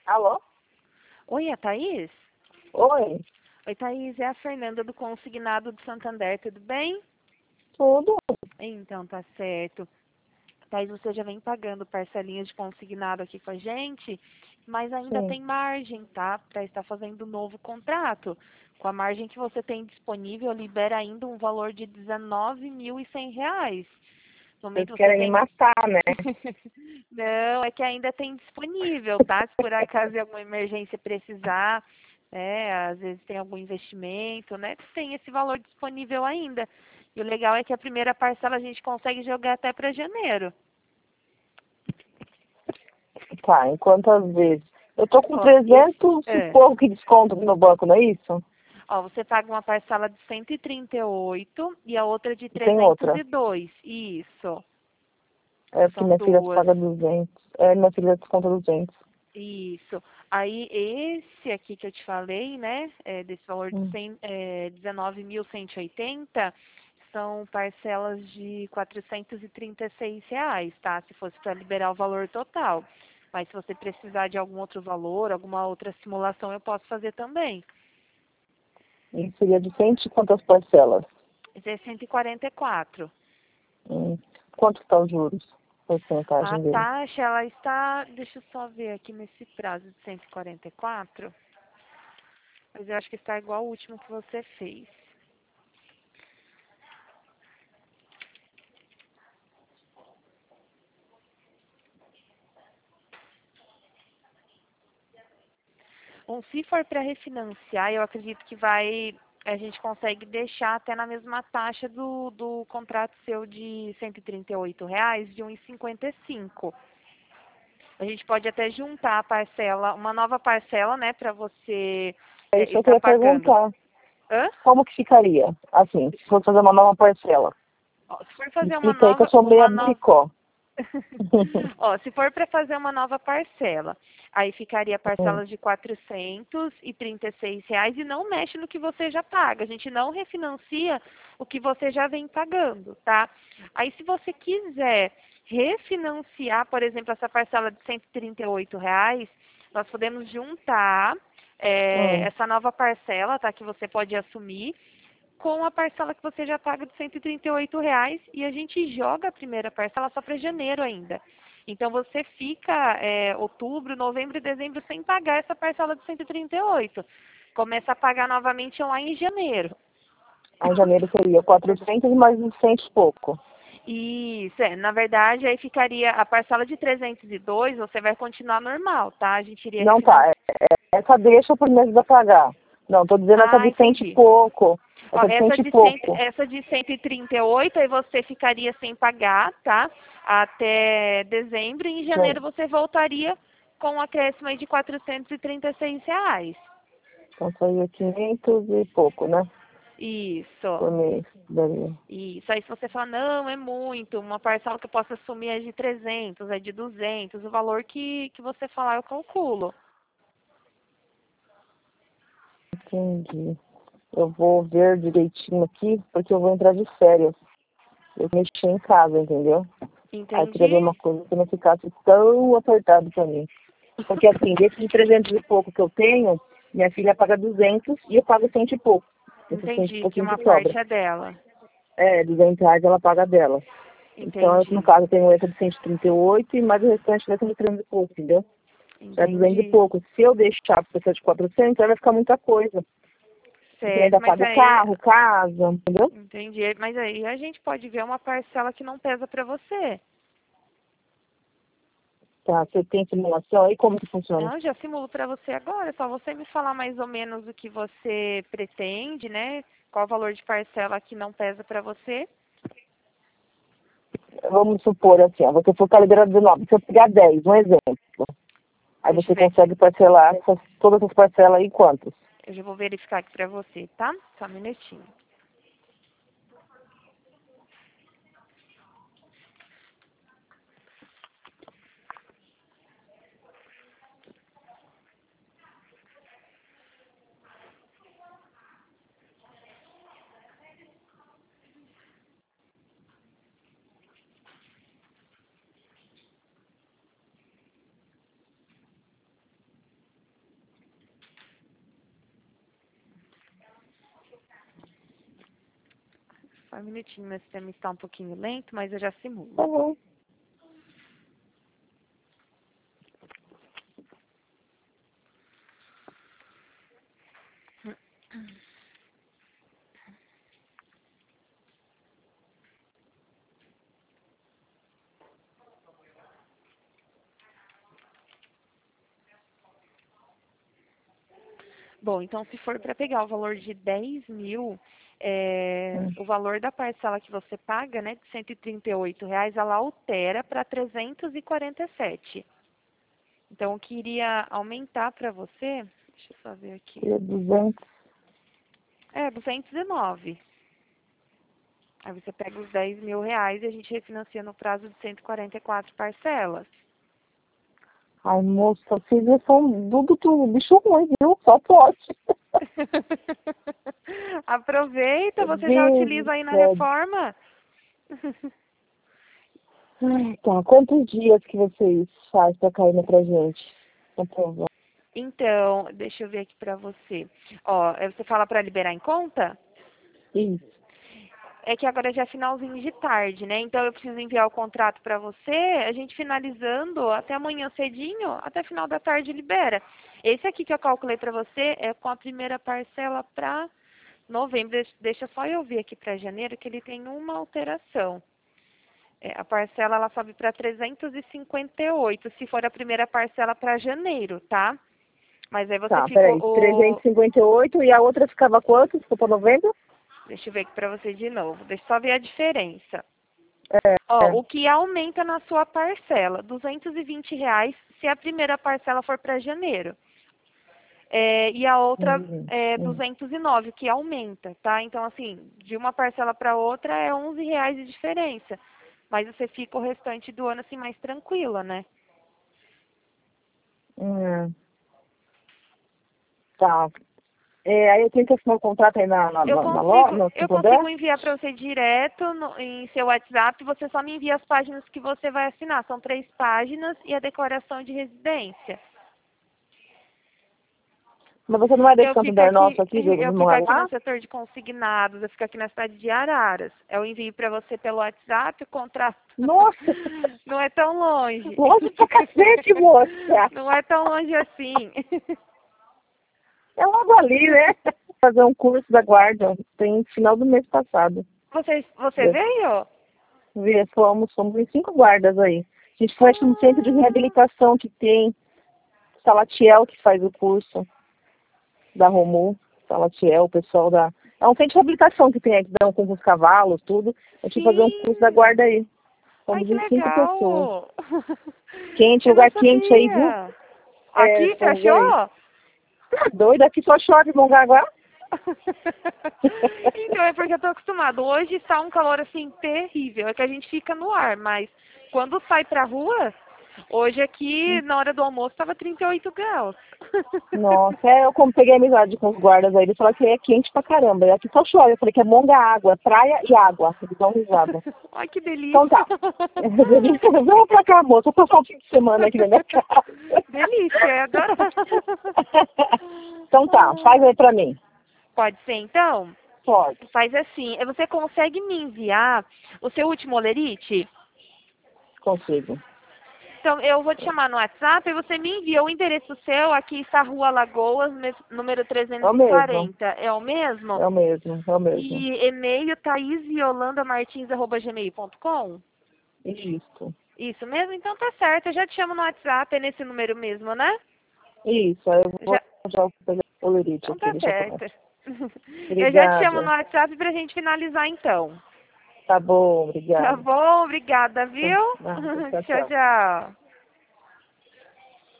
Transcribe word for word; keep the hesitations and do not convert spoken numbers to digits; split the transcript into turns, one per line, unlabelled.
Alô?
Oi, é a Thaís?
Oi,
Oi, Thaís, é a Fernanda do Consignado do Santander, tudo bem?
tudo?
Então, tá certo. Thaís, você já vem pagando parcelinhas de consignado aqui com a gente, mas ainda
Sim.
tem margem, tá? Para estar fazendo um novo contrato. Com a margem que você tem disponível, libera ainda um valor de dezenove mil e cem reais. No
Vocês
momento você
querem me
tem...
matar, né?
Não, é que ainda tem disponível, tá? Se por acaso de alguma emergência precisar, né? Às vezes tem algum investimento, né? Tem esse valor disponível ainda. E o legal é que a primeira parcela a gente consegue jogar até para janeiro.
Tá, em quantas vezes? Eu tô com
Ó, esse,
trezentos e
é.
pouco que desconto no banco, não é isso?
Ó, você paga uma parcela de cento e trinta e oito e a outra de
E tem
trezentos
outra.
e dois. Isso.
É porque
São
minha filha
duas.
paga duzentos. É, minha filha desconta duzentos.
Isso. Aí esse aqui que eu te falei, né, é, desse valor de
Hum.
cem, é, dezenove mil cento e oitenta, são parcelas de quatrocentos e trinta e seis reais, tá? Se fosse para liberar o valor total. Mas se você precisar de algum outro valor, alguma outra simulação, eu posso fazer também.
E seria de cento e quantas parcelas?
Esse é cento e quarenta e quatro.
Hum. Quanto está os juros?
A
Porcentagem dele.
taxa, ela está, deixa eu só ver aqui nesse prazo de cento e quarenta e quatro, mas eu acho que está igual o último que você fez. Bom, se for para refinanciar, eu acredito que vai, a gente consegue deixar até na mesma taxa do, do contrato seu de cento e trinta e oito reais, de um e cinquenta e cinco. A gente pode até juntar a parcela, uma nova parcela, né, para você
É
é,
isso que eu
estar
queria
pagando.
perguntar.
Hã?
Como que ficaria? Assim, se fosse fazer uma nova parcela.
Ó, se for
Me
fazer uma
explica aí que eu
nova,
sou meia
uma nova
bricó.
Ó, se for para fazer uma nova parcela, aí ficaria parcelas de quatrocentos e trinta e seis reais e não mexe no que você já paga. A gente não refinancia o que você já vem pagando, tá? Aí se você quiser refinanciar, por exemplo, essa parcela de cento e trinta e oito reais, nós podemos juntar é,
Hum.
essa nova parcela, tá? Que você pode assumir com a parcela que você já paga de cento e trinta e oito reais e a gente joga a primeira parcela só para janeiro ainda. Então você fica é, outubro, novembro e dezembro sem pagar essa parcela de cento e trinta e oito. Começa a pagar novamente lá em janeiro.
Aí em janeiro seria quatrocentos e mais uns cento e pouco.
Isso, é, na verdade aí ficaria a parcela de trezentos e dois, você vai continuar normal, tá? A gente iria
Não tá,
refinanciar.
é- é- essa deixa por mês da pagar. Não, tô dizendo essa
Ah,
de cento e
entendi.
pouco.
Ó,
Essa de
essa
cento e
de cem,
pouco.
essa de cento e trinta e oito, aí você ficaria sem pagar, tá? Até dezembro, e em
Sim.
janeiro você voltaria com um acréscimo aí de quatrocentos e trinta e seis reais.
Então seria quinhentos e pouco, né?
Isso.
Por mês. Daria.
Isso. Aí se você falar, não, é muito, uma parcela que eu posso assumir é de trezentos, é de duzentos, o valor que, que você falar eu calculo.
Entendi. Eu vou ver direitinho aqui, porque eu vou entrar de férias. Eu mexi em casa, entendeu? Aí eu queria ver
Entendi?
uma coisa que não ficasse tão apertado pra mim. Porque assim, desse de trezentos e pouco que eu tenho, minha filha paga duzentos e eu pago cento e pouco. Esse cento e
Entendi que
pouquinho
uma
que sobra.
parte é dela.
É, duzentos reais ela paga dela. Então, eu, no
Entendi.
caso, eu tenho essa de cento e trinta e oito e mais o restante vai ser de trezentos e pouco, entendeu? Já é duzentos e
Entendi.
pouco. Se eu deixar a pessoa de quatrocentos, aí vai ficar muita coisa. Porque eu
Certo,
ainda
mas
pago
aí
carro, casa, entendeu?
entendi. Mas aí a gente pode ver uma parcela que não pesa para você.
Tá, você tem simulação aí, como que funciona?
Não, eu já simulo para você agora. É só você me falar mais ou menos o que você pretende, né? Qual o valor de parcela que não pesa para você.
Vamos supor assim, ó, você for calibrar dezenove, se eu pegar dez, um exemplo. Aí
Deixa eu
você
ver aqui.
consegue parcelar essas, todas as parcelas aí em quantos?
Eu já vou verificar aqui para você, tá? Só um minutinho. Só um minutinho, meu sistema está um pouquinho lento, mas eu já simulo.
Tá bom.
Bom, então se for para pegar o valor de dez mil, é, hum. o valor da parcela que você paga, né, de cento e trinta e oito reais, ela altera para trezentos e quarenta e sete. Então, eu queria aumentar para você, deixa eu só ver aqui.
É duzentos.
É, duzentos e nove. Aí você pega os dez mil reais e a gente refinancia no prazo de cento e quarenta e quatro parcelas.
Ai, moça, vocês são tudo, tudo bicho ruim, viu? Só pode.
Aproveita, você
Deus
já utiliza aí na
Deus.
reforma.
Ai, tá. Quantos dias que vocês fazem pra cair pra gente? Pra
então, deixa eu ver aqui pra você. Ó, você fala pra liberar em conta?
Isso.
É que agora já é finalzinho de tarde, né? Então eu preciso enviar o contrato para você, a gente finalizando até amanhã cedinho, até final da tarde libera. Esse aqui que eu calculei para você é com a primeira parcela para novembro. Deixa só eu ver aqui para janeiro que ele tem uma alteração. É, a parcela ela sobe para trezentos e cinquenta e oito, se for a primeira parcela para janeiro, tá? Mas aí você
tá,
ficou...
peraí,
o...
trezentos e cinquenta e oito e a outra ficava quanto? Ficou para novembro?
Deixa eu ver aqui para você de novo. Deixa eu só ver a diferença.
É,
Ó,
é.
o que aumenta na sua parcela, duzentos e vinte reais se a primeira parcela for para janeiro. É, e a outra
Uhum.
é
Uhum.
duzentos e nove, o que aumenta, tá? Então, assim, de uma parcela para outra é onze reais de diferença. Mas você fica o restante do ano, assim, mais tranquila, né?
Hum. Tá. É, aí eu tenho que assinar o contrato aí na, na,
Eu
na, na loja,
consigo,
no
eu
Santander?
consigo enviar para você direto no, em seu WhatsApp, você só me envia as páginas que você vai assinar. São três páginas e a declaração de residência.
Mas você não é desse
Eu fico
Santander
aqui,
nosso aqui, de,
eu
de
fico aqui
Mongaguá?
no setor de consignados, eu fico aqui na cidade de Araras. Eu envio para você pelo WhatsApp o contrato.
Nossa!
Não é tão longe.
Longe pra cacete, moça!
Não é tão longe assim.
É logo ali, né? Fazer um curso da guarda, tem final do mês passado.
Você, você veio?
Vê, fomos, fomos em cinco guardas aí. A gente foi no centro de reabilitação que tem, Salatiel que faz o curso da Romu, Salatiel, o pessoal da... É um centro de reabilitação que tem aqui, dão com os cavalos, tudo. A gente foi fazer um curso da guarda aí.
Ai,
Fomos
que
em cinco pessoas.
legal.
Quente,
Eu não
lugar quente aí, viu?
sabia.
É,
Aqui, você
fomos aí.
achou?
Tá doido, aqui só chove em Mongaguá.
Então, é porque eu tô acostumado. Hoje está um calor, assim, terrível. É que a gente fica no ar, mas quando sai pra rua, hoje aqui, na hora do almoço, estava trinta e oito graus.
Nossa, é, eu como peguei amizade com os guardas aí, eles falaram que é quente pra caramba. E aqui só chove, eu falei que é monga água, praia e água. Eles dão risada.
Ai, que delícia.
Então tá. Vamos pra cá, moça, vou passar o fim de semana aqui na minha casa.
Delícia, eu adoro.
Então tá, faz aí pra mim.
Pode ser, então?
Pode.
Faz assim, você consegue me enviar o seu último olerite?
Consigo.
Então, eu vou te chamar no WhatsApp e você me envia o endereço seu. Aqui está a Rua Lagoas, número trezentos e quarenta. É o mesmo?
É o mesmo, é o mesmo.
E e-mail thaís yolanda martins arroba gmail ponto com?
Isso.
Isso mesmo? Então tá certo. Eu já te chamo no WhatsApp, é nesse número mesmo, né?
Isso, aí eu vou
Já...
já pegar o lerite
Então
aqui,
tá
deixa eu
certo.
Obrigada.
Eu já te chamo no WhatsApp pra gente finalizar então.
Tá bom, obrigada.
Tá bom, obrigada, viu?
Tá. Ah, tchau,
Tchau,
tchau.
tchau.